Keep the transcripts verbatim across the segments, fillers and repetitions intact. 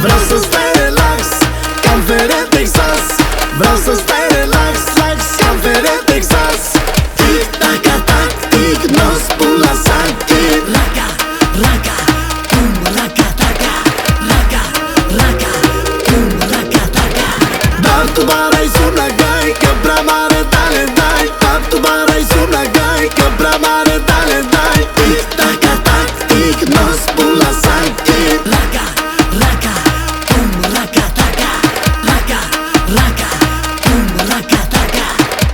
Vreau să stai relax, ca-n fere Texas. Vreau să stai relax, relax, ca-n fere Texas. Tic-tac-tac, tic, n-o spun la sac. Raca, raca, cum raca-taca. Raca, raca, cum raca-taca. Dar tu barai sună gai, că prea mare talent dai. Dar tu barai sună gai, că prea mare talent dai. Tic-tac-tac, tic, n-o spun la sac. Raca, raca, cum raca-taca. Raca, raca, cum raca-taca.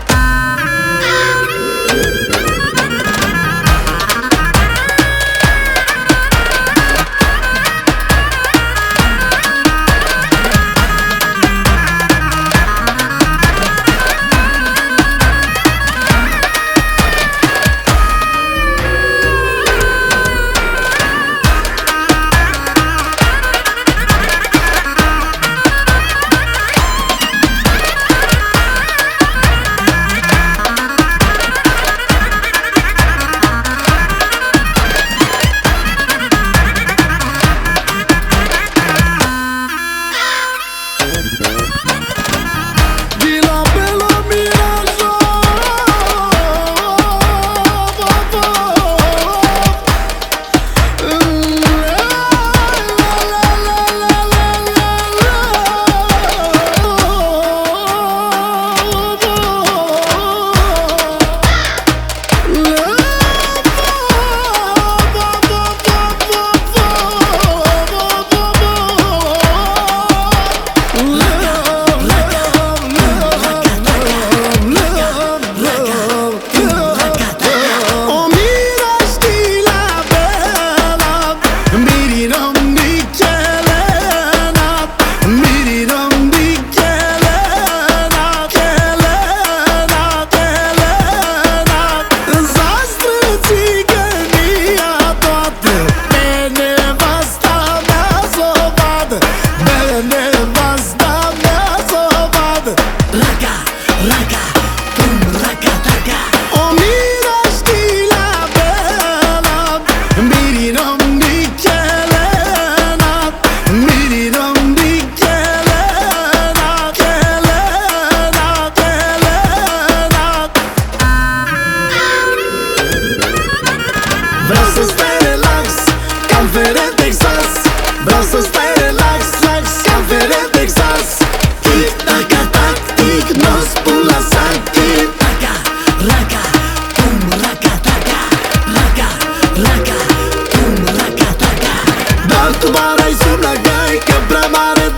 Vreau să stai relax, ca-n fere Texas. Vreau să stai relax, relax, ca-n fere Texas. Tic-tac-tac, tic, n-o spun la sac. Raca, raca, cum raca-taca. Raca, raca, cum raca-taca. Dar tu barai sună gai, că prea mare